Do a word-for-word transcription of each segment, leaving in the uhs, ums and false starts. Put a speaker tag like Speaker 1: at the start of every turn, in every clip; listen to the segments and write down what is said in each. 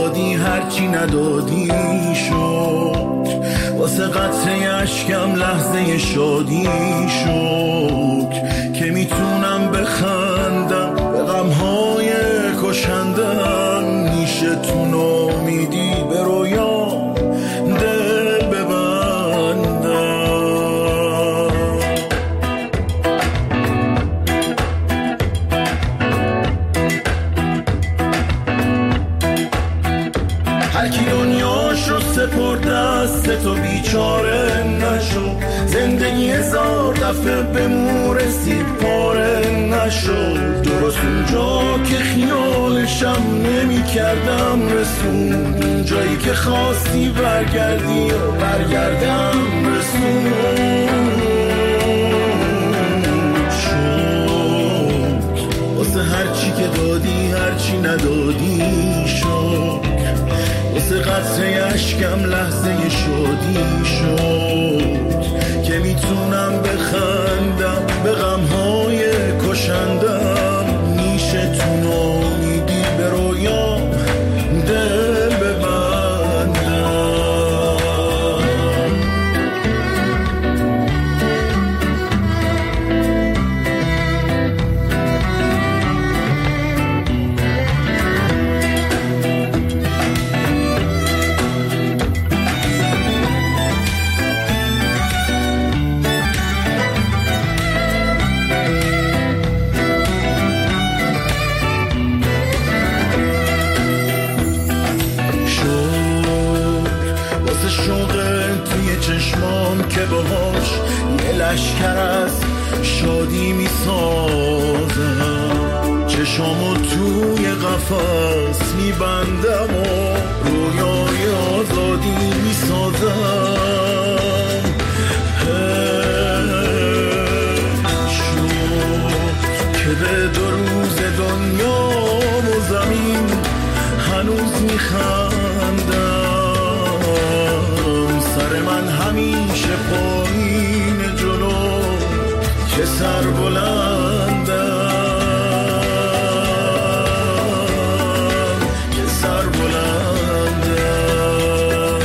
Speaker 1: دادی هرچی ندادی شد، واسه قطره اشکم لحظه شادی شد که میتونم بخندم به غمهای کشندم. میشه تو نامیدی به رویام دل ببندم. هر کی دنیاشو سپرد دست تو بیچاره نشو، زندگی هزار دفعه به مو رسید پاره نشد. درست اونجا که خیالشم نمی کردم رسون، اونجایی که خواستی برگردی و برگردم رسون شد. واسه هرچی که دادی هرچی ندادی شد، واسه قطره اشکم لحظه شادی شد که میتونم بخندم به غمهای کشندم. میشه تو نامیدی به رویام دل ببندم. که باهاش یه لشکر از شادی می سازم، چشامو توی قفس می بندم و رویای آزادی می سازم. شد که به دو روز دنیا و زمین هنوز می خندم. سر من همیشه پایین جلو که سر بلندم، که سر بلندم.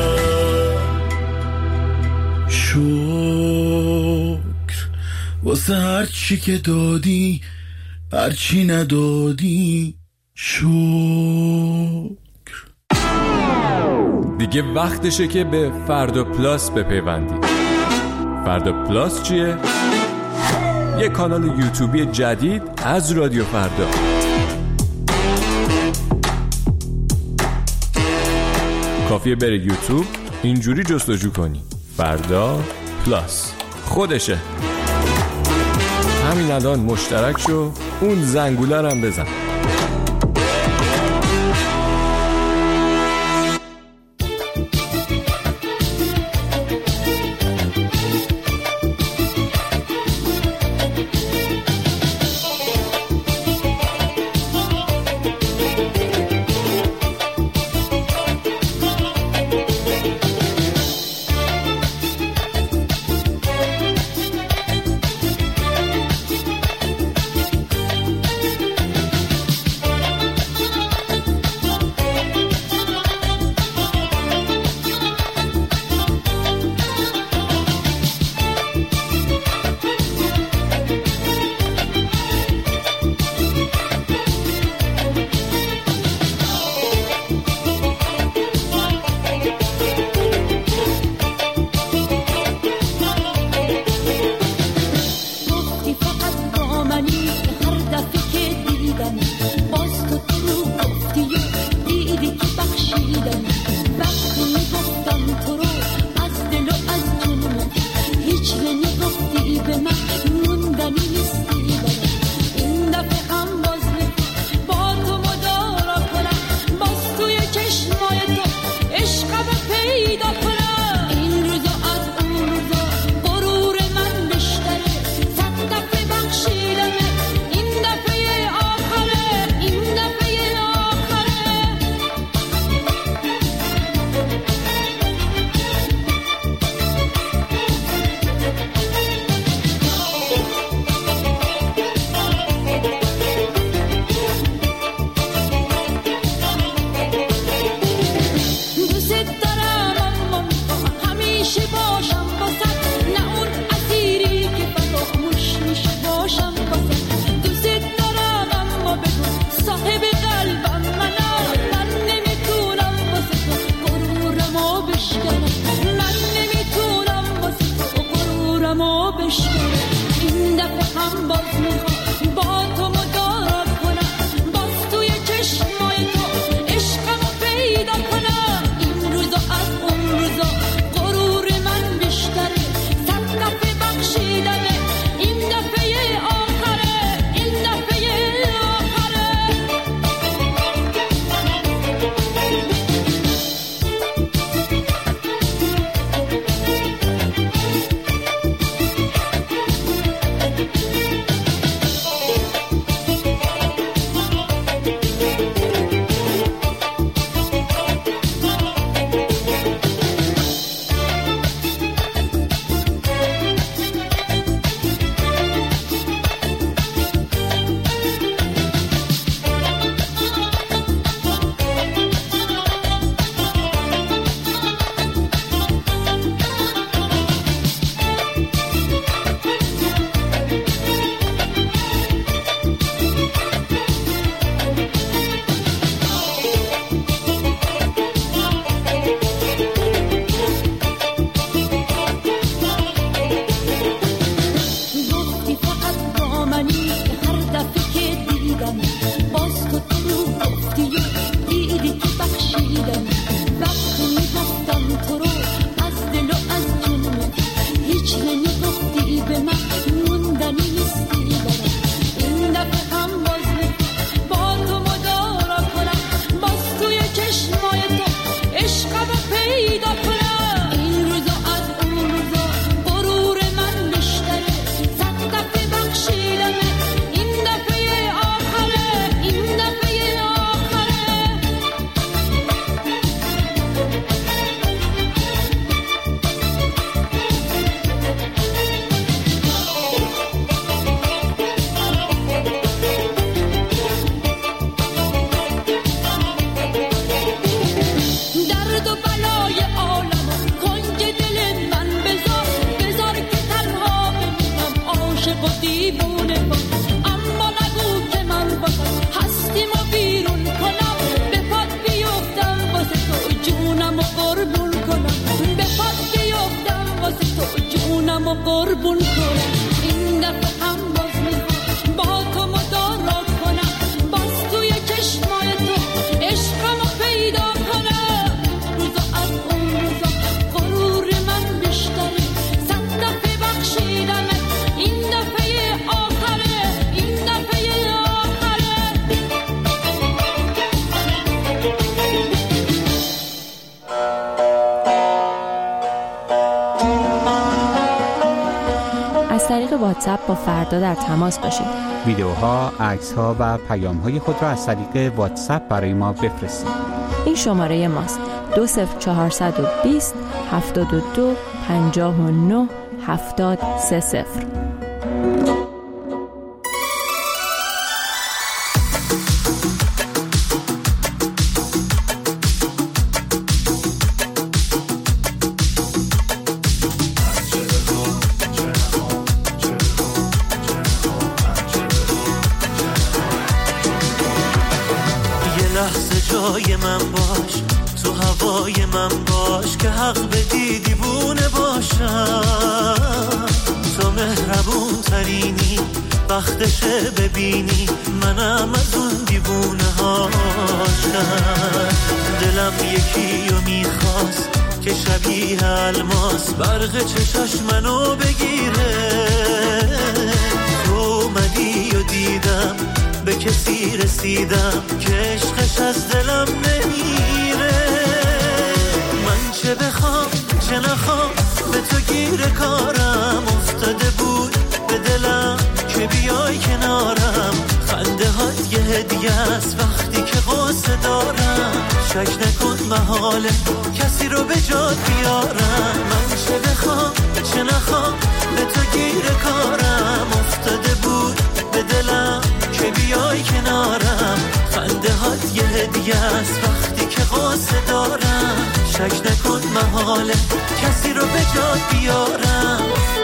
Speaker 1: شکر واسه هر چی که دادی هر چی ندادی شکر.
Speaker 2: دیگه وقتشه که به فردا پلاس بپیوندی. فردا پلاس چیه؟ یه کانال یوتیوبی جدید از رادیو فردا. کافیه بره یوتیوب اینجوری جستجو کنی فردا پلاس، خودشه. همین الان مشترک شو، اون زنگوله هم بزن.
Speaker 3: قربون کنم این دفعه هم باز میخوام با تو مدارا کنم باز توی چشمای تو عشقمو پیدا کنم روزا از اون روزا غرور من بیشتره صد دفعه بخشیدمت این دفعه آخره این دفعه آخره.
Speaker 4: از طریق واتساپ با فردا در تماس باشید.
Speaker 5: ویدیوها، عکس‌ها و پیام‌های خود را از طریق واتساپ برای ما بفرستید.
Speaker 4: این شماره ماست دو صفر چهارصد و بیست هفتاد و دو پنجاه و نه هفتاد سه صفر.
Speaker 6: جای من باش تو هوای من باش که حق بدی دیوونه باشم تو مهربون ترینی وقتشه ببینی منم از اون دیوونه هاشم دلم یکی رو میخواست که شبیه الماس برق چشاش منو بگیره تو اومدی و دیدم به کسی رسیدم که عشقش از دلم نمیره من چه بخوام چه نخوام به تو گیر کارم افتاده بود به دلم که بیای کنارم خنده هات یه هدیه است وقتی که قصه دارم شک نکن محاله کسی رو به جات بیارم من چه بخوام چه نخوام به تو گیر کارم افتاده بود به دلم که بیای کنارم خنده هات یه هدیه است وقتی که قصه دارم شک نکن محاله کسی رو به جات بیارم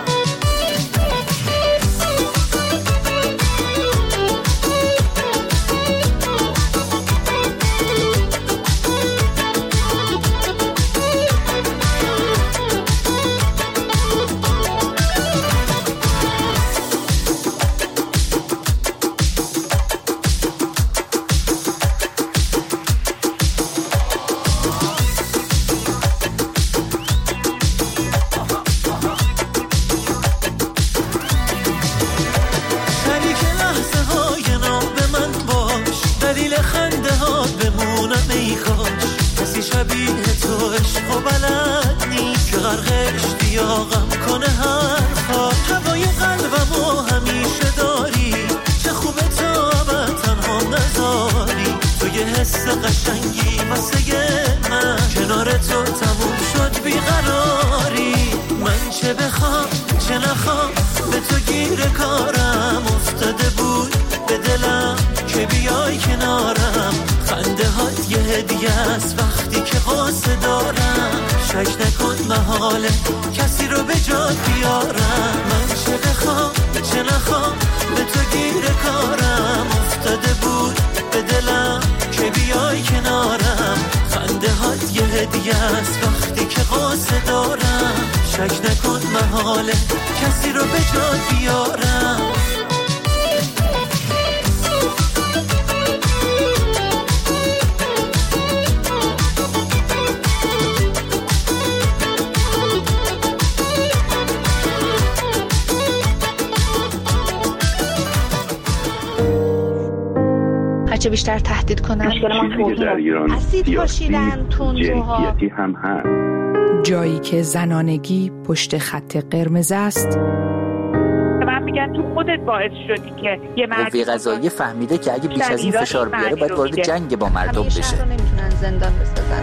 Speaker 6: کسی رو به جات بیارم من چه بخوام چه نخوام به تو گیر کارم افتاده بود به دلم که بیای کنارم خنده هات یه هدیه است وقتی که قصه دارم شک نکن محاله کسی رو به جات بیارم
Speaker 7: هرچه بیشتر تهدید کنن
Speaker 8: مشکل ما توهین
Speaker 7: اسید پاشیدن تندروها
Speaker 8: هم هست
Speaker 9: جایی که زنانگی پشت خط قرمز است.
Speaker 10: من میگن تو خودت باعث شدی که یه مرد
Speaker 11: قوه قضاییه فهمیده که اگه بیش از این فشار بیاره باید وارد جنگ با مردم بشه.
Speaker 7: همیشه نمیتونن زندان بسازن.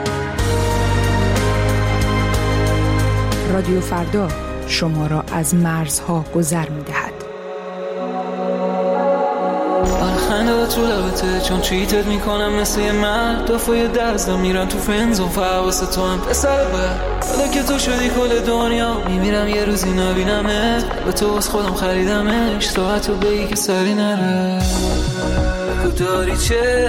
Speaker 9: رادیو فردا شما را از مرزها گذر میدهد.
Speaker 12: خنده تو لبته چون چیتت میکنم مثل یه مرد دفعه دزدم میرن تو فنزون فواسه تو هم پسر بر حالا که تو شدی کل دنیا میمیرم یه روزی نبینمت به تو از خودم خریدمش ساعت رو بگی که سری نره بگو داری چه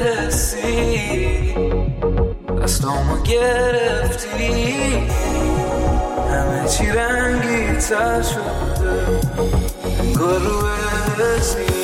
Speaker 12: حسی دستامو گرفتی همه چی رنگی تر شده انگار رو اسمی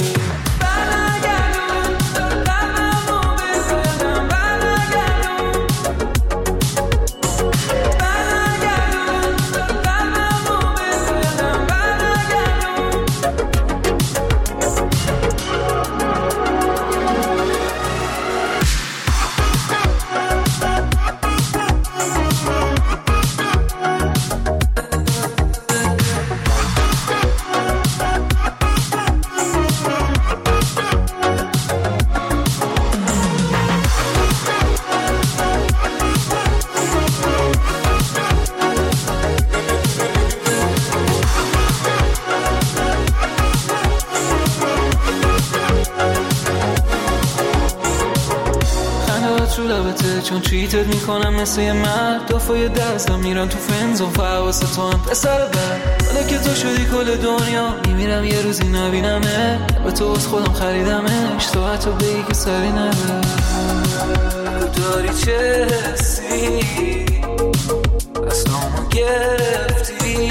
Speaker 12: چون چیتت میکنم مثل یه مرد دافای دستم میرم تو فنزون فحواسه تو هم پسر بر حالا که تو شدی کل دنیا میمیرم یه روزی نبینمه به تو از خودم خریدمش تو حتی بگی که سری نبر داری چه حسی اصلامو گرفتی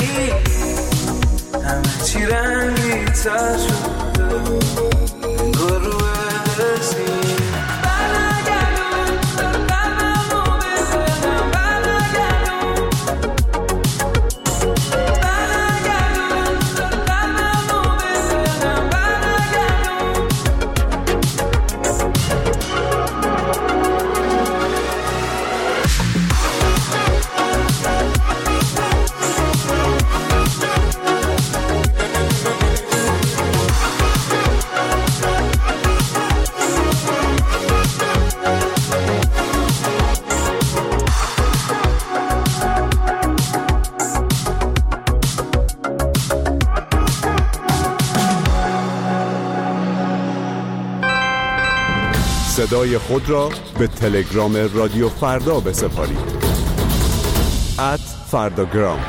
Speaker 12: همه چی رنگی تر شده انگار رو اسمی
Speaker 13: صدای خود را به تلگرام رادیو فردا بسپارید ات فرداگرام.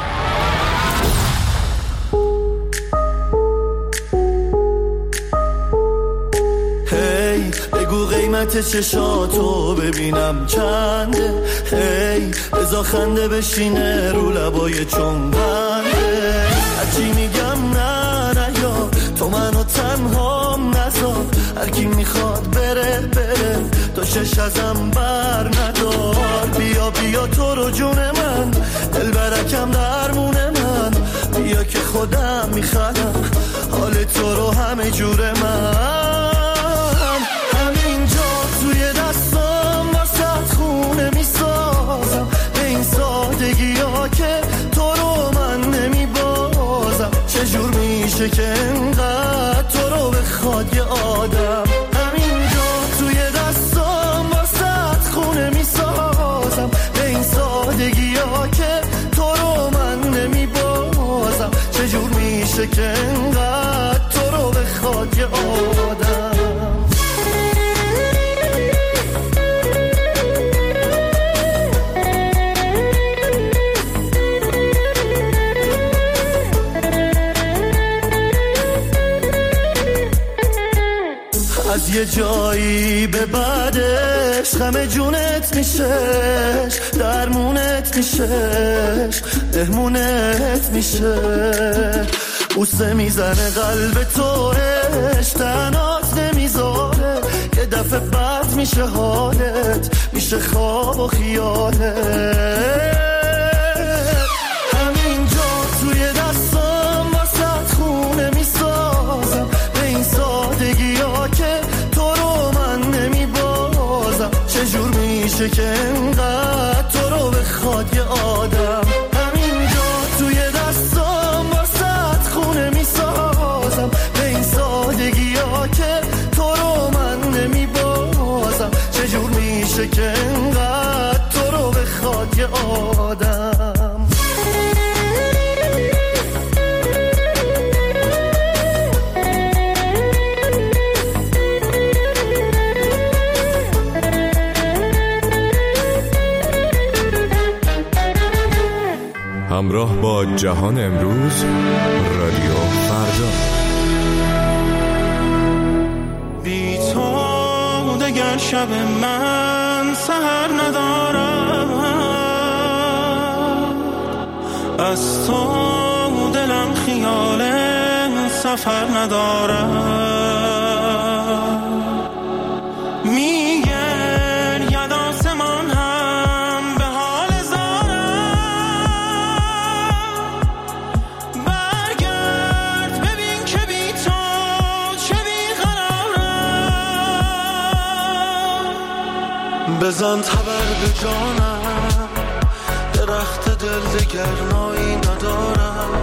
Speaker 1: هی بگو قیمت چشاتو ببینم چنده، هی بزا خنده بشینه رو لبای چون بنده. هرچی میگم نه نه یا تو منو تنها نذار، هرکی میخواد بره بره تو شش ازم بر ندار. بیا بیا تو رو جون من، دل برکم درمون من، بیا که خودم میخوام حال تو رو همه جور من. همینجا توی دستم واسه خونه میسازم، به این سادگی ها که تو رو من نمیبازم. چجور میشه که انقدر تو رو بخواد یه آدم. همینجا توی دستم واسه خونه میسازم، به این سادگی ها که تو رو من نمیبازم. چجور میشه که انقدر تو رو بخواد یه آدم. از یه جایی به بعدش غم جونت میشش، درمونت میشش، مهمونت میشه. بوسه میزنه قلب توش، تنات نمیذاره که دفعه بعد میشه حالت، میشه خواب و خیالت. همینجا توی دستم واسه خونه میسازم، به این سادگی ها که تو رو من نمیبازم. چجور میشه که انقدر تو رو بخواد یه آدم. همینجا توی دستم واسه خونه میسازم، به این سادگی ها که تو رو من نمیبازم. چجور میشه که انقدر تو رو بخواد یه آدم.
Speaker 2: همراه با جهان امروز، رادیو فردا.
Speaker 14: بی تو دگر شب من سحر ندارم، از تو دلم خیال سفر ندارم. میگن ید آسمان هم به حال زارم. برگرد ببین که بی تو چه بیقرارم. بزن تبر به جانم، درخت دل دگر نایی ندارم.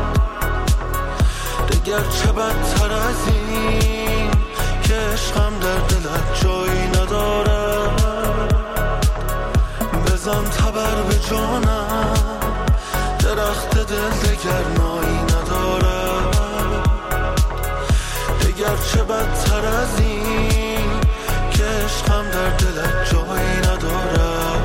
Speaker 14: دگر چه بدتر از این که عشقم در دلت جایی ندارم. بزن تبر به جانم، درخت دل دگر نایی ندارم. دگر چه بدتر از این که عشقم در دلت جایی ندارم.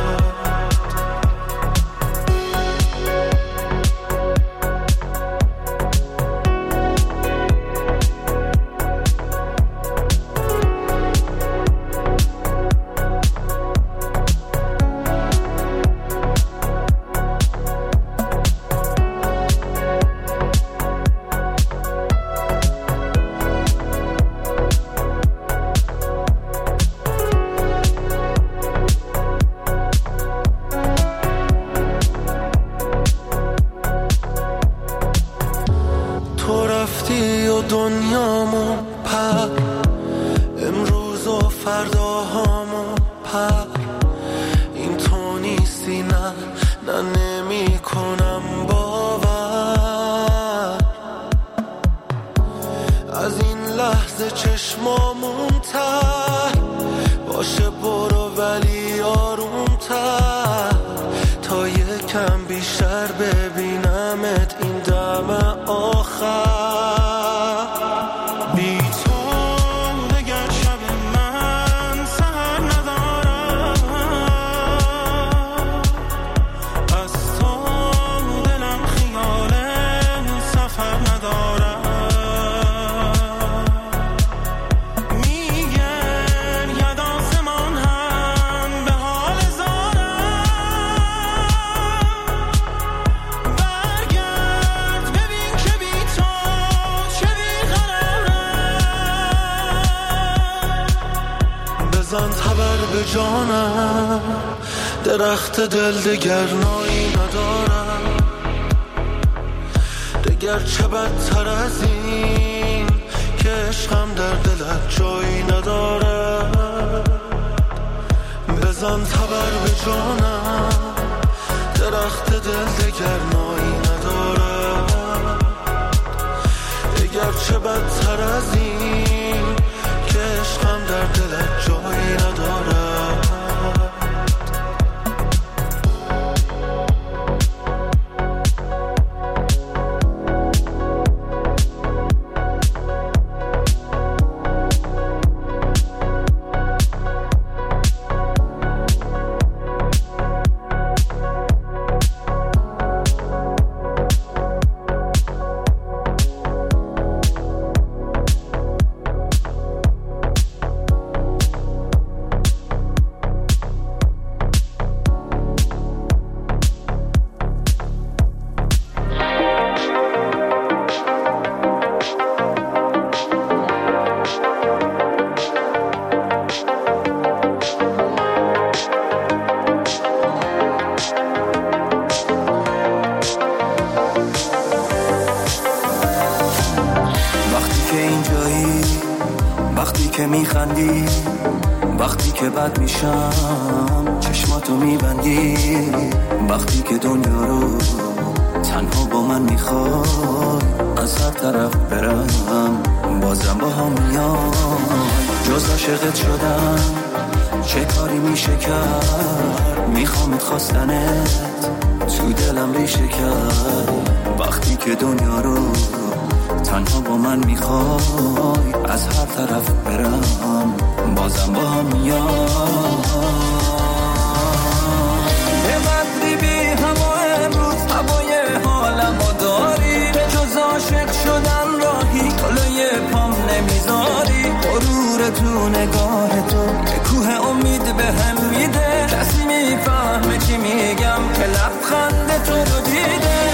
Speaker 14: دنیامو پر امروز و فرداهامو پر. این تو نیستی نه نه نمی کنم باور. از این لحظه چشمامون تر باشه برو ولی آرومتر تا یکم بیشتر ببینمت این دم آخر. جانم درخت دل دگر نایی ندارم. دگر چه بدتر از این که عشقم در دلت جایی ندارم. بزن تبر به جانم، درخت دل دگر نایی ندارم. دگر چه بدتر از این که عشقم در دلت جایی ندارم.
Speaker 15: که میخندی وقتی که بد میشم چشماتو میبندی. وقتی که دنیا رو تنها با من میخوای از هر طرف برم بازم با هم میای. جز عاشقت شدم چه کاری میشه کرد. میخوامت خواستنت تو دلم ریشه کرد. وقتی که دنیا رو تنها با من میخوای از هر طرف برم بازم با هم میای. به قدری بی هوا امروز هوای حالمو داری. به جز عاشق شدن راهی کلوی پام نمیذاری. غرور تو نگاه تو به کوه امید به هم میده. کسی میفهمه چی میگم که لبخند تو رو دیده.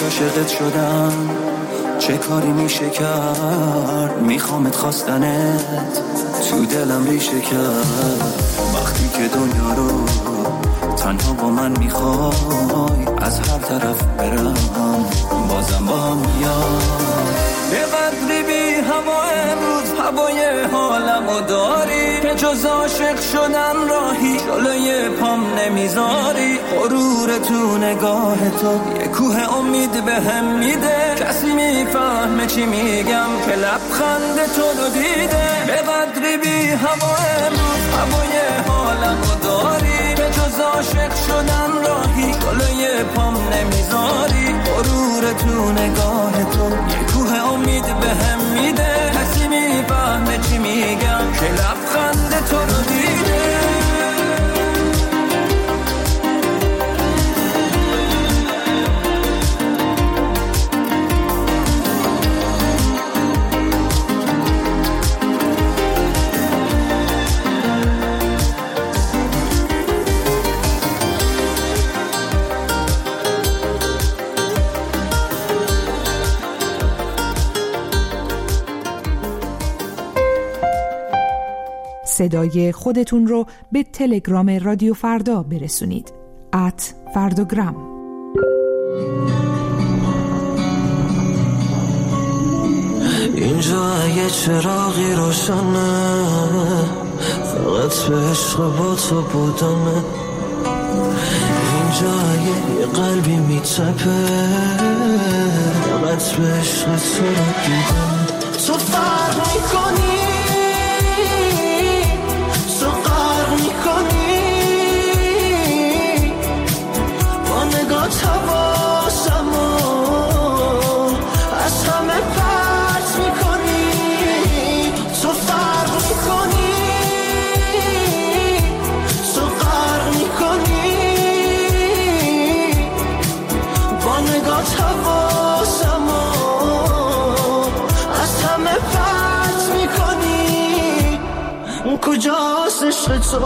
Speaker 15: عاشقت شدم، چه کاری میشه کرد؟ میخوامت خواستنت تو دلم ریشه کرد. وقتی که دنیا رو تنها با من میخوای، از هر طرف برم بازم با هم میای. به قدری بی هوا امروز هوای حالمو داری، که جز عاشق شدن راهی جلوی پام نمیذاری. غرور تو نگاه تو یه کوه امید به هم میده، کسی میفهمه چی میگم که لبخند تو رو دیده. به قدری بی هوا امروز هوای حالمو داری، که جز عاشق شدن راهی جلوی پام نمیذاری. غرور تو نگاه تو یه کوه امید به هم میده، کسی میفهمه چی میگم که لبخند تو رو دیده.
Speaker 9: صدای خودتون رو به تلگرام رادیو فردا برسونید. ات فرداگرام.
Speaker 6: اینجا اگه چراغی روشنه، فقط به عشق با تو بودنه. اینجا اگه یه قلبی میتپه، فقط به عشق تو رو دیدن. تو فرق میکنی، تو غرق میکنی، با نگات حواسمو از همه پرت میکنی. تو فرق میکنی، تو غرق میکنی، با نگات حواسمو از همه پرت میکنی. کجاست عشق تو؟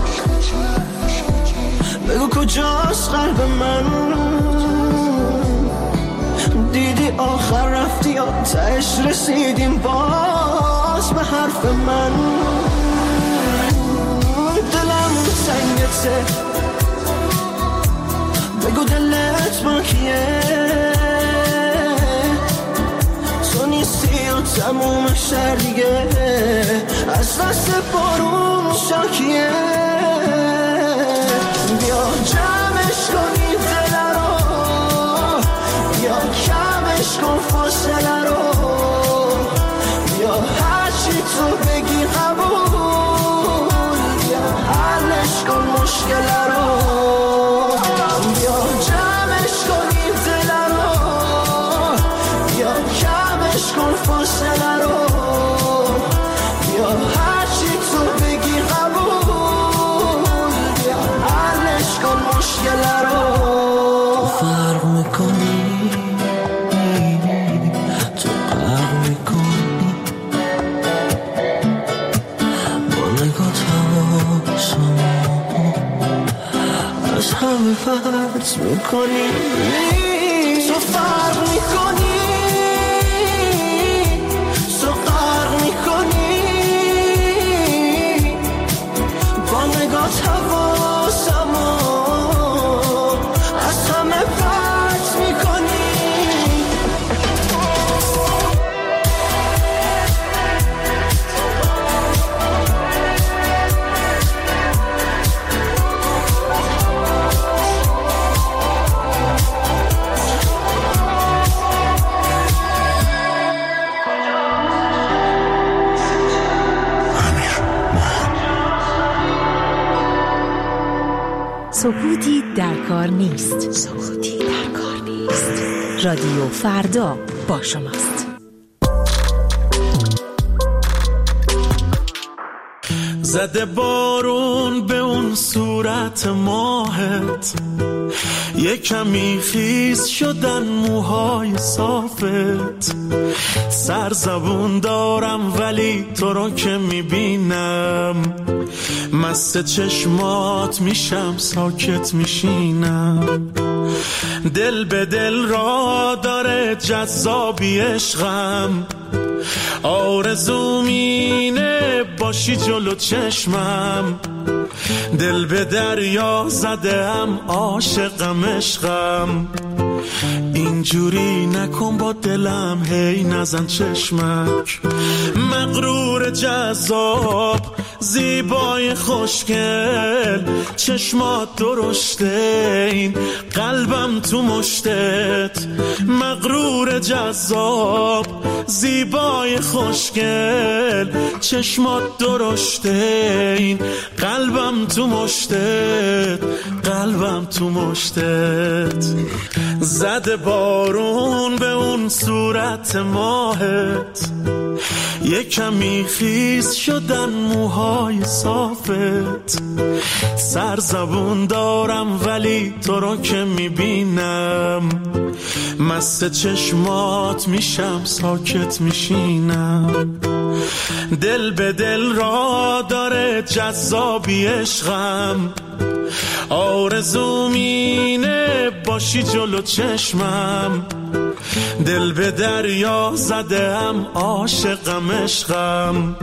Speaker 6: بگو کجاست قلب من؟ دیدی آخر رفتی یا تهش رسیدیم باز به حرف من؟ دلم سنگته، بگو دلت با کیه؟ تو نیستی و تموم شهر دیگه از دست بارون شاکیه. بیا جمعش کنی دل رو، بیا کمش کن فاصله رو، بیا هرچی تو بگی قبول، بیا حلش کن مشکل رو. بیا جمعش کنی دل رو، بیا کمش کن فاصله رو، بیا هرچی تو بگی قبول، بیا حلش کن مشکل رو. فرق میکنی، تو غرق میکنی، با نگات حواسمو از همه پرت میکنی. تو فرق میکنی، تو غرق میکنی، با نگات حواسمو از همه پرت میکنی.
Speaker 9: سکوتی در کار نیست. سکوتی در کار نیست. رادیو فردا با شماست.
Speaker 14: زده بارون به اون صورت ماهت، یه کمی خیس شدن موهای صافت. سرزبون دارم ولی تو رو که میبینم، مست چشمات میشم ساکت میشینم. دل به دل را داره جذابی عشقم، آرزوم اینه باشی جلو چشمم، دل به دریا زدم عاشقم عشقم، اینجوری نکن با دلم هی نزن چشمک، مغرور جذاب زیبای خوشگل، چشمات درشته این قلبم تو مشتت، مغرور جذاب زیبای خوشگل، چشمات درشته این قلبم تو مشتت، قلبم تو مشتت، زده بارون به اون صورت ماهت، یک کمی خیس شدن موهای صافت، سرزبون دارم ولی تو رو که میبینم، مست چشمات میشم ساکت میشینم، دل به دل را داره جذابی عشقم، آرزوم اینه باشی جلو چشمم، دل به دریا زدم عاشقم عشقم،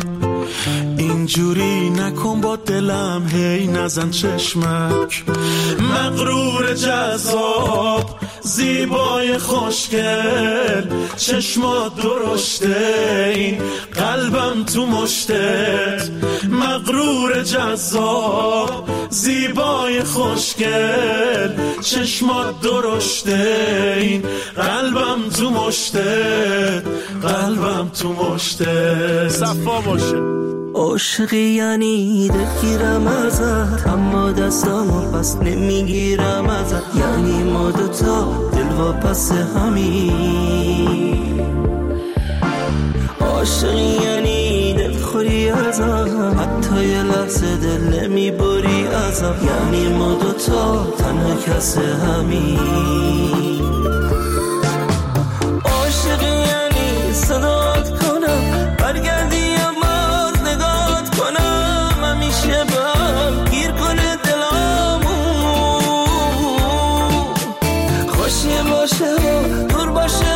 Speaker 14: اینجوری نکن با دلم هی نزن چشمک، مغرور جذاب زیبای خوشگل، چشمات درشته این قلبم تو مشتت، مغرور جذاب زیبای خوشگل، چشمات درشته این قلبم تو مشتت، قلبم تو مشتت، صفا باشه.
Speaker 15: عاشقی یعنی دلگیرم ازت، اما دستامو پس نمیگیرم ازت، یعنی ما دوتا دل و پس همین، عاشقی یعنی دلخوری ازم، حتی یه لحظه دل نمیبری ازم، یعنی ما دوتا تنها کس همین، عاشقی یعنی صدات کنم برگردی همیشه بهم گیر کنه دلامون، خوشی باشه و دور باشه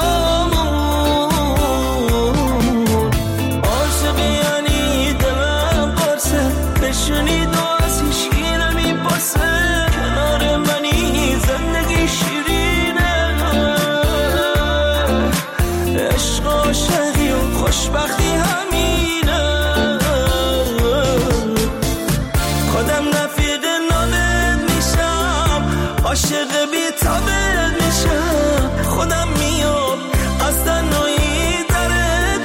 Speaker 15: غمامون، عاشقی یعنی دلم قرصه نشونی دو از هیچکی نمیپرسه، کنار منی زندگی شیرینه، عشق عاشقی و خوشبختی همینه، خودم رفیق نامت میشم، عاشق بی تابت میشم، خودم میام از تنهایی درت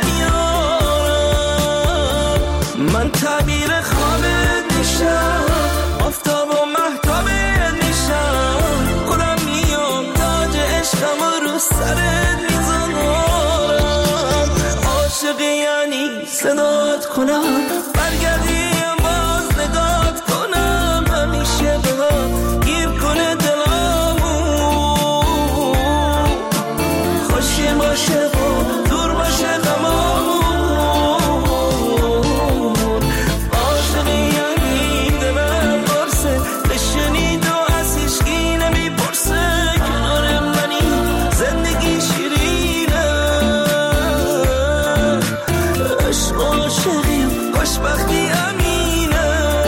Speaker 15: میارم، من تعبیر خوابت میشم، آفتاب و مهتابت میشم، خودم میام تاج عشقم رو سرت میذارم، عاشق یعنی صدات کنم برگردی باز نگات کنم، همیشه بهم گیر کنه دلامون، خوشی باشه و دور باشه غمامون، عاشق یعنی دلم قرصه بشنید و از هیچکی نمیپرسه، کنار منی زندگی شیرینه، عشق عاشقی خوشبختی امینه،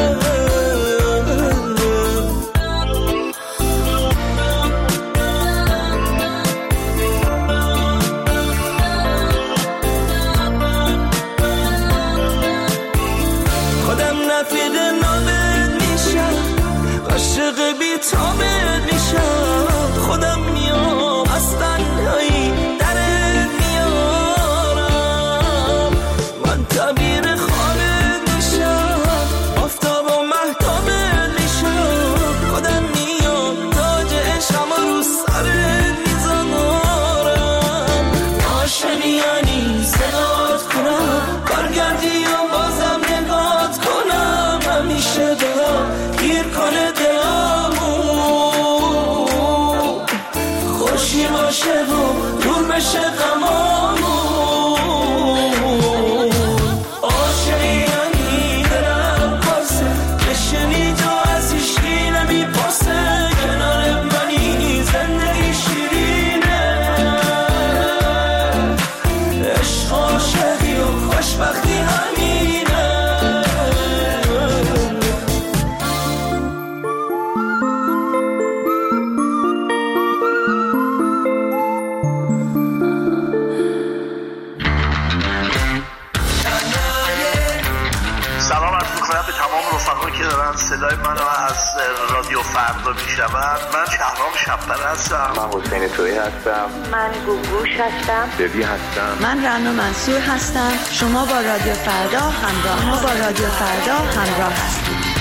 Speaker 15: خودم رفیق نامت میشم، عاشق بی تابت میشم، خودم میام از تنهایی درت میارم، من تعبیر خوابت میشم،
Speaker 16: که دارن صدای منو از رادیو فردا میشنون. من شهرام شب‌پر هستم.
Speaker 8: من حسین تویی هستم.
Speaker 7: من گوگوش هستم.
Speaker 8: ببی هستم.
Speaker 17: من رنا منصور هستم. شما با رادیو فردا همراه ما با رادیو فردا همراه هستید.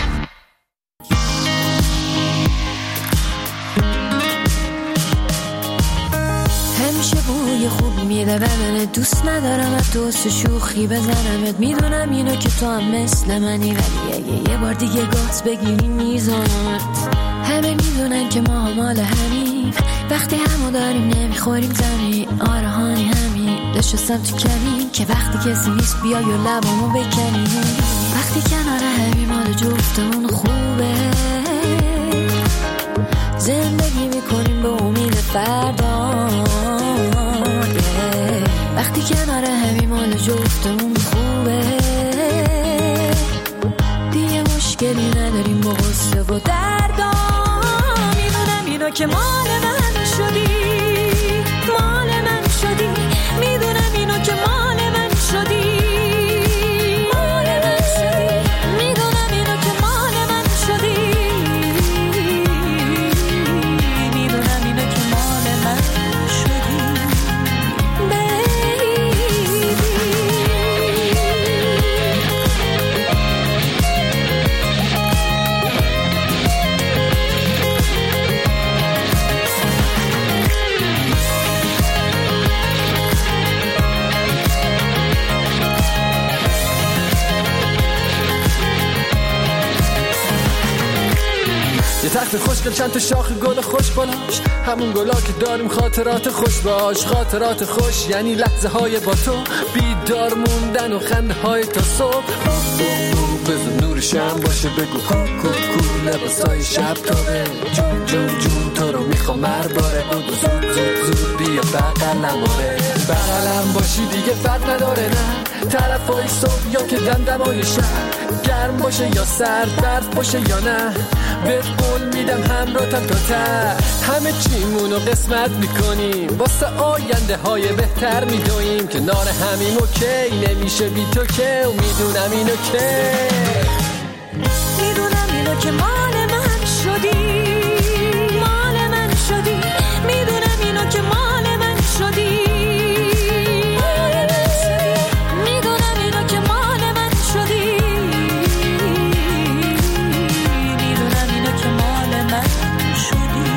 Speaker 18: همیشه بوی خوب میده بدن دوست ندارم از دوست شوخی بزنمت. میدونم اینو که تو هم مثل منی ولی اگه یه بار دیگه گاز بگیری میزنمت. همه میدونن که ما مال همین وقتی همو داریم نمیخوریم زمین. آره هانی همین نشستم تو کمین که وقتی کسی نیست بیای و لبامو بکنی. وقتی کنار همین مال جفتمون خوبه زندگی میکنیم به امید فردا. وقتی کنار همین مال جفتمون خوبه دیگه مشکلی نداریم با غصه و دردا. میدونم اینو که مال من شدی مال من شدی. میدونم اینو که مال من شدی مال من شدی. میدونم اینو که مال من شدی میدونم اینو که مال من شدی.
Speaker 19: یه تخت خوشگل چند تا شاخ گل خوش بالاش، همون گلا که داریم خاطرات خوش باش. خاطرات خوش یعنی لحظه های با تو، بیدار موندن و خنده های تا صبح. بزن نور شم باشه بگو کو کو کو لباس های شب تابه. جون جون جون تو رو میخوام هر باره. بگو زود زود زود بیا بغلم آره. بغلم باشی دیگه فرق نداره نه طرف های صبح یا که دمدمای شب. گرم باشه یا سرد برف باشه یا نه بهت قول میدم همراهتم تا ته. همه چیمونو قسمت میکنیم واسه آینده های بهتر میدویم. کنار همیم اوکی نمیشه بی تو که و میدونم اینو که
Speaker 18: میدونم اینو که مال من شدی مال من شدی. میدونم اینو که مال من شدی مال من شدی. میدونم اینو که مال من شدی میدونم اینو که مال من شدی.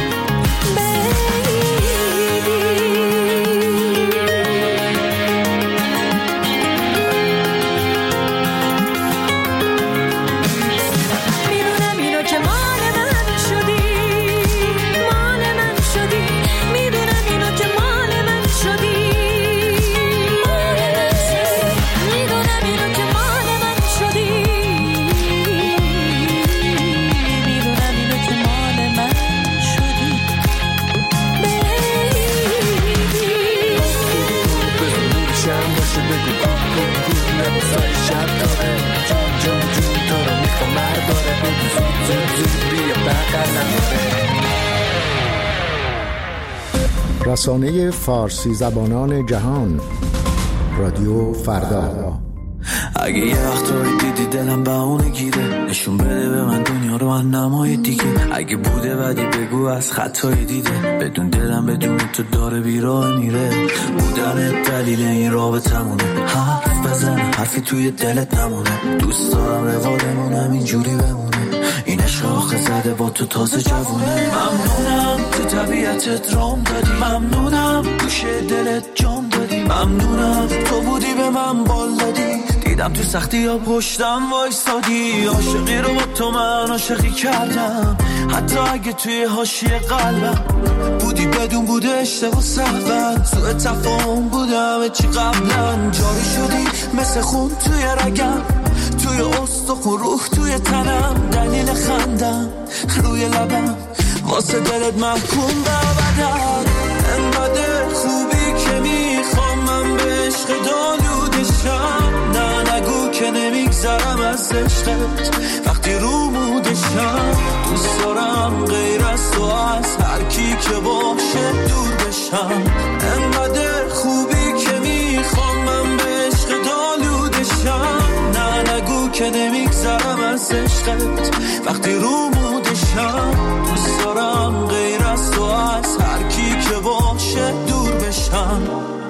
Speaker 20: رسانه فارسی زبانان جهان رادیو فردا.
Speaker 15: اگه یه وقتایی دیدی دلم بهونه گیره نشون بده به من دنیا رو من نمای دیگه. اگه بوده بدی بگو از خطای دیده بدون دلم بدون تو داره بیراه میره. بودن دلیل این رابطمونه حرف بزن حرفی توی دلت نمونه. دوست دارم روالمونم اینجوری بمونه این عشق زده با تو تازه جوونه. ممنونم تو طبیعتت رام دادی ممنونم گوشه دلت جام دادی ممنونم تو بودی به من بال دادی دیدم تو سختی یا پشتم وایسادی. عاشقی رو با تو من عاشقی کردم حتی اگه توی حاشیه قلبم بودی بدون بوده اشتباه سهون سوء تفاهم بودم چی قبلا. جاری شدی مثل خون توی رگم توی استخون روح توی تنم دلیل خندم روی لبم واسه دلت محکوم به ابدم. انقدر خوبی که میخوام من به عشق دالودشم نه نگو که نمیگذرم از عشقت وقتی رو مودشم. دوست دارم غیر از تو از هر کی که باشه دور بشم. انقدر خوبی که میخوام من به عشق دالودشم نه نگو
Speaker 1: نگو که نمیگذرم از عشقت وقتی رو مودشم دوست دارم غیر از تو از هر کی که باشه دور بشم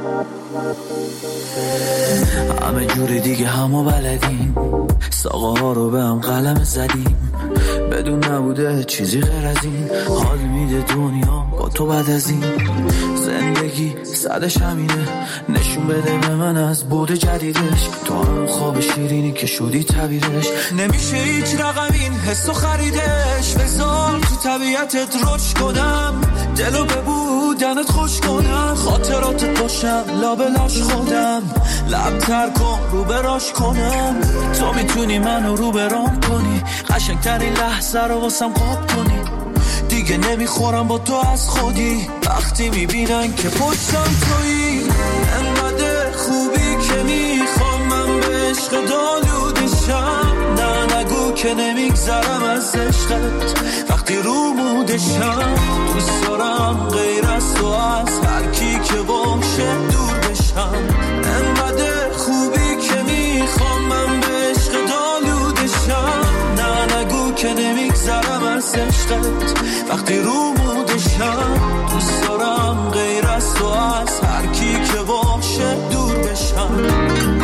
Speaker 1: همه جوری دیگه همو بلدیم ساقه ها رو به هم قلم زدیم بدون نبوده چیزی غیر از این حال میده دنیا با تو بعد از این زندگی صدش همینه نشون بده به من از بود جدیدش تو هم خواب شیرینی که شدی تعبیرش نمیشه هیچ رقم این حسو خریدش بذار تو طبیعتت رشد کنم دلو به بودنت خوش کنم خاطراتت باشم لابلاش خودم لبتر کن رو براش کنم تو میتونی منو رو برام کنی قشنگترین لحظه رو واسم قاب کنی دیگه نمیخورم با تو از خودی وقتی میبینن که پشتم تویی انقدر خوبی که میخوام من به عشق دالودشم نه نگو که نمیگذرم از عشقت وقتی رو مودشم دوست دارم غیر از تو از هر کی که باشه دور بشم انقدر خوبی که میخوام من به عشق دالودشم نه نگو که نمیگذرم از عشقت وقتی رو مودشم دوست دارم غیر از تو از هر کی که باشه دور بشم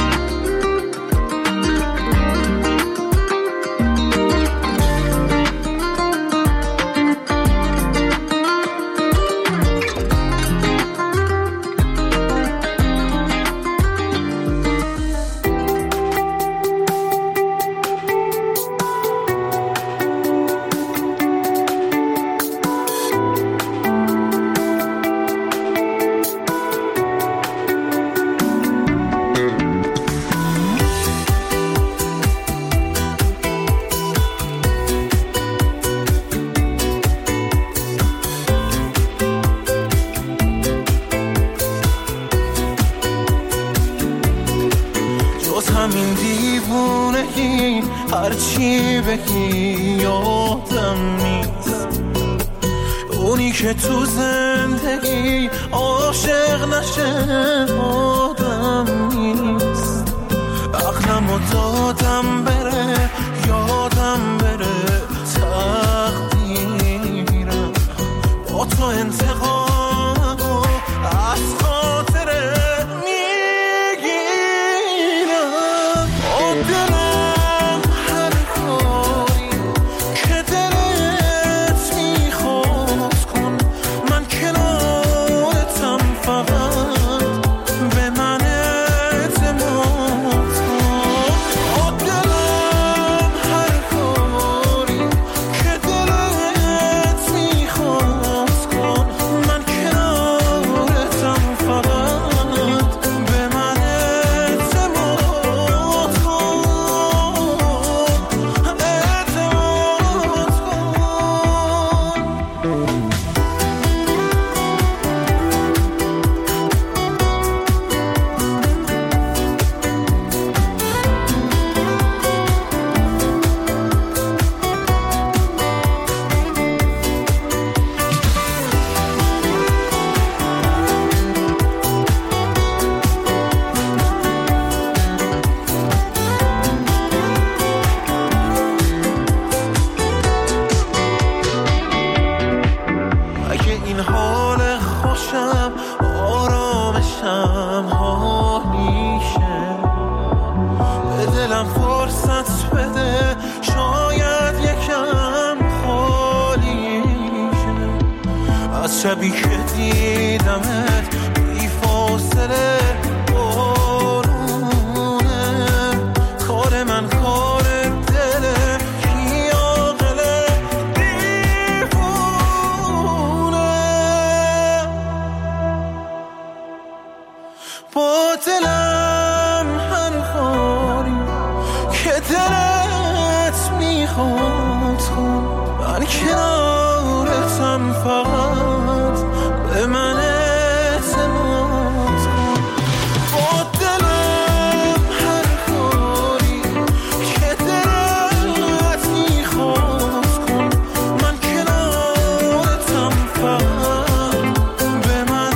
Speaker 6: هرچی بگی یادم نیست اونی که تو زندگی عاشق نشه آدم نیست عقلمو دادم بره یادم بره تقدیرم با تو انتقامو از خاطره میگیرم آدم شبی که دیدمت بی فاصله بارونه کار من کار دله کی عاقله دیوونه با دلم هر کاری که دلت میخواد کن من کنارتم فقط به من اعتماد کن با دلم هر کاری که دلت میخواد کن من کنارتم فقط به من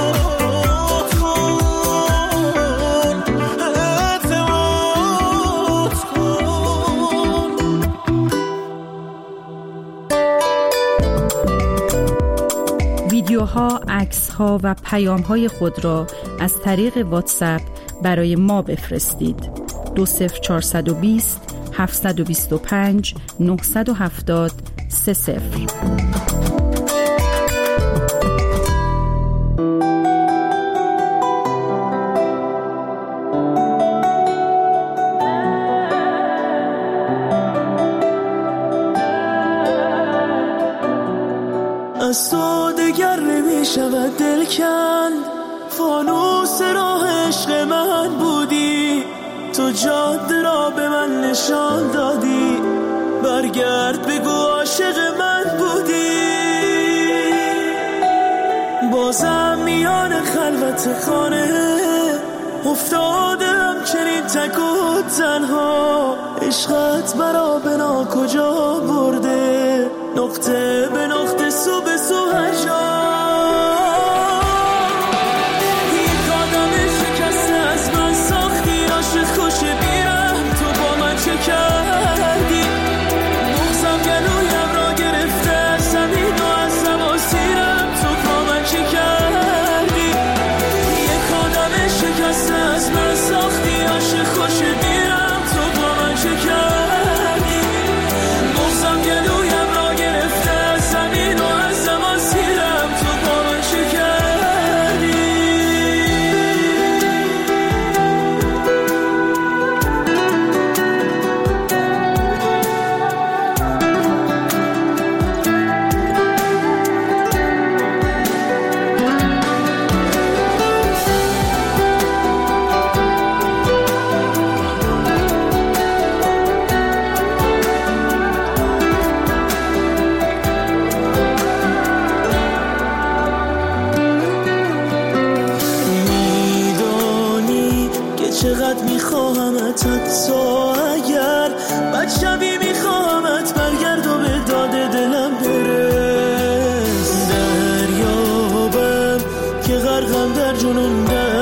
Speaker 6: اعتماد کن اعتماد
Speaker 21: ها، عکس ها و پیام های خود را از طریق واتساپ برای ما بفرستید. دو صفر چهارصد و بیست هفتصد و بیست و پنج نهصد و هفتاد سه صفر.
Speaker 1: از تو دگر نمی شود دل کند، فانوس راه عشق من بودی، تو جاده را به من نشان دادی، برگرد بگو عاشق من بودی. بازم میان خلوت خانه افتادم چنین تک و تنها، عشقت برا بنا کجا برده، نقطه به نقطه سو به سو هر جا. یک آدم شکسته از من ساختی، عاشق خوش بیرم تو با من چه کردی، بغضم گلویم را گرفته زمین و از سما سیرم تو با من چه کردی. یک آدم شکسته از من ساختی، عاشق خوش بیرم تو با من چه کردی، بغضم گلویم را گرفته زمین و از سما سیرم تو با من چه کردی. چقدر میخواهمت، حتی اگر بد شبی میخواهمت، برگرد و به داد دلم برس. دریابم که غرقم در جنون،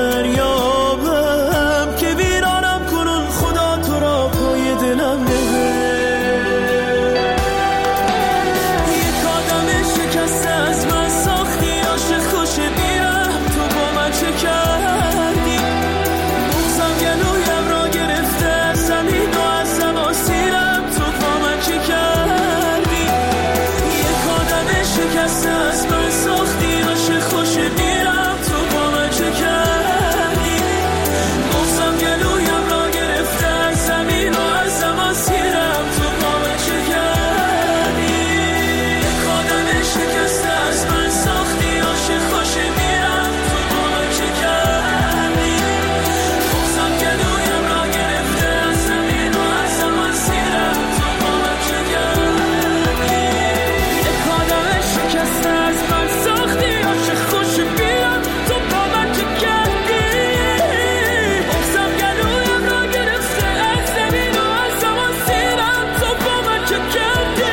Speaker 1: دریابم که ویرانم کنون، خدا تو را پای دلم نبر. یک آدم شکسته از من ساختی، عاشق خوش بیرم تو با من چه کردی، گلویم را گرفته زمین و از سما سیرم تو با من چه کردی. یک آدم شکسته از من ساختی، عاشق خوش بیرم تو با من چه کردی، بغضم گلویم را گرفته زمین و از سما سیرم تو با من چه کردی. یک آدم شکسته از من ساختی، عاشق خوش بیرم تو با من چه کردی، بغضم گلویم را گرفته زمین و از سما سیرم تو با من چه کردی. یک آدم شکسته از من ساختی، عاشق خوش بیرم تو با من چه کردی، بغضم گلویم را گرفته از زمین و از سما سیرم تو با من چه کردی.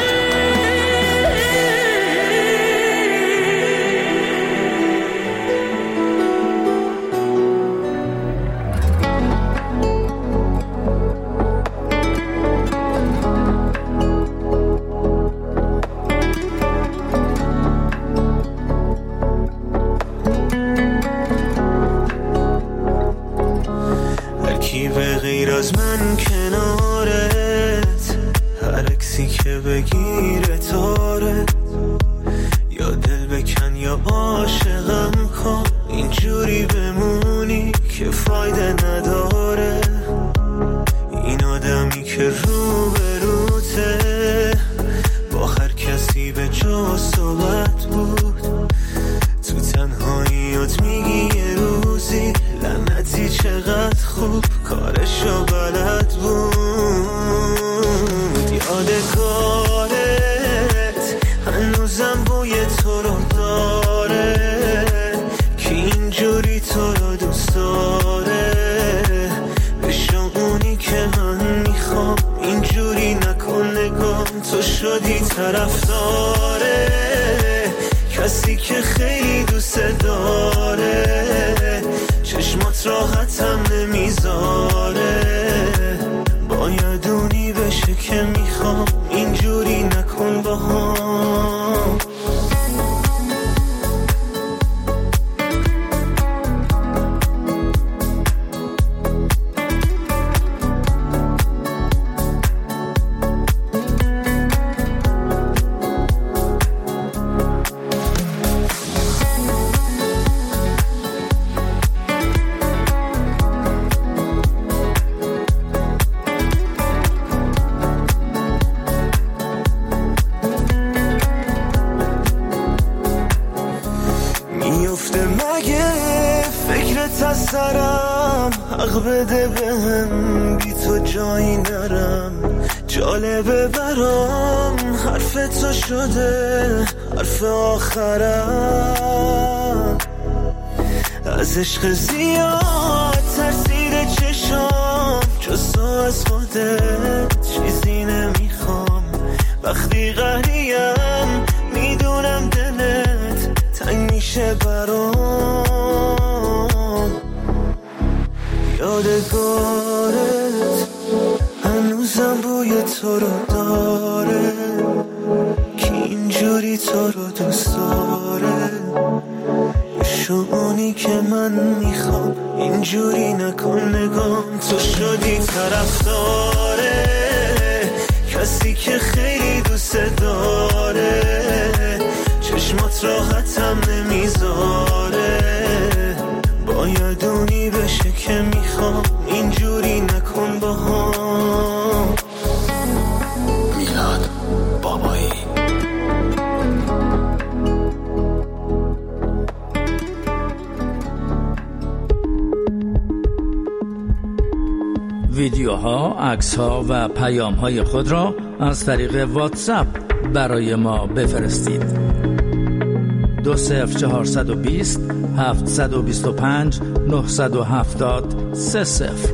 Speaker 1: هر کی به غیر از من کنارت، هر عکسی که بگیره تاره، یا دل بکن یا عاشقم کن، اینجوری بمونی که فایده نداره. این آدمی که رو به روته با هر کسی به جا صحبت بود، تو تنهاییات میگی یه روزی لعنتی چقدر خوب کارشو بلد بود. یادگارت هنوزم بوی تو رو داره، که اینجوری تو رو دوست داره، بشو اونی که من میخوام، اینجوری نکن نگام، تو شدی طرفداره کسی که خیلی دوست داره، چشمات راحتم نمیذاره، باید اونی بشه که میخوام، اینجوری نکن با هم. حق بده بهم بی تو جایی نرم. جالبه برام حرف تو شده حرف آخرم. از عشق زیاد ترسیده چشام جز تو از خودت چیزی نمیخوام. وقتی قهریم میدونم دلت تنگ میشه برام. یادگارت هنوزم بوی تو رو داره که اینجوری تو رو دوست داره. شعونی که من میخوام اینجوری نکن نگام. تو شدی طرفداره کسی که خیلی دوست داره. چشمات راحتم نمیذاره. باید اونی بشه که میخوام اینجوری نکن با هم. میلاد بابایی.
Speaker 3: ویدیوها، عکس‌ها و پیام‌های خود را از طریق واتساپ برای ما بفرستید. دو صفر چهارصد و بیست هفتصد و بیست و پنج نهصد و هفتاد سه صفر.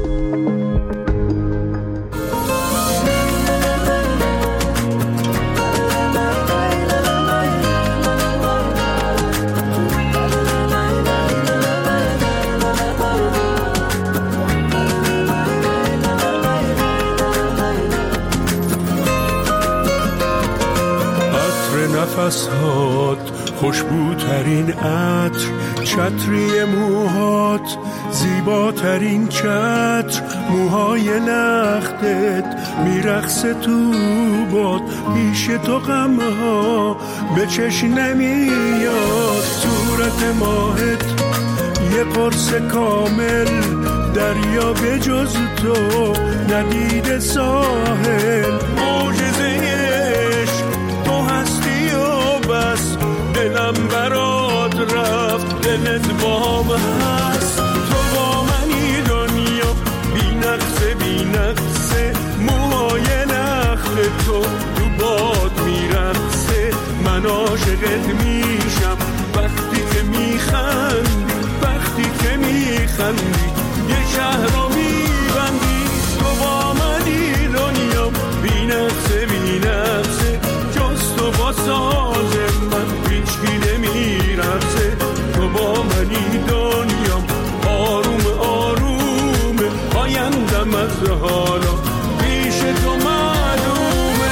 Speaker 22: نفسات خوشبوترین عطر، چتری موهات زیباترین چتر، موهای لختت میرقصه تو باد. پیش تو غمها به چشم نمیاد. صورت ماهت یه قرص کامل، دریا به جز تو ندیده ساحل. معجزه بس دلم برات رفت، دلت بام هست. تو با منی دنیا بی نقصه بی نقصه. موهای نخل تو تو باد میرقصه. من عاشقت میشم وقتی که میخندی، وقتی که میخندی یه شهر رو میبندی. تو با منی دنیا بی نقصه بی نقصه. جز تو با ساز من هیچکی نمیرسه. تو با منی دنیام آروم آروم. آیندم از حالا پیش تو معلومه.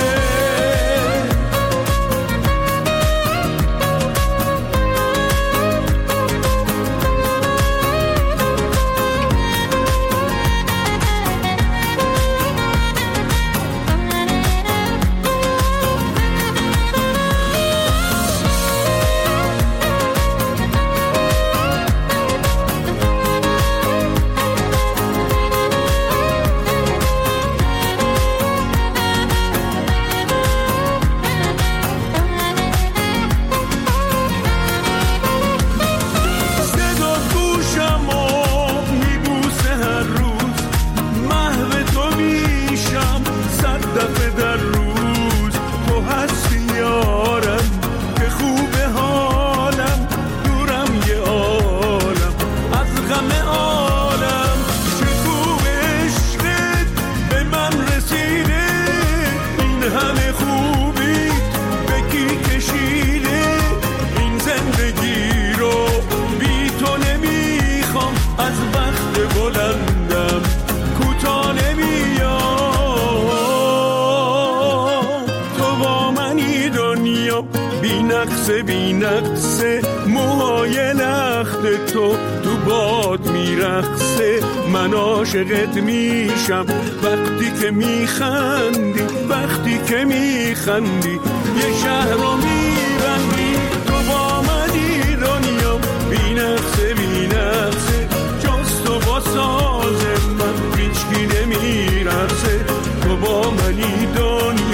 Speaker 22: بی نقصه موهای لخت تو تو باد میرقصه. من عاشقت میشم وقتی که میخندی، وقتی که میخندی یه شهر رو میبندی. تو با منی دنیا بی نقصه بی نقصه. جز تو با ساز من هیچکی نمیرسه. تو با منی دنیا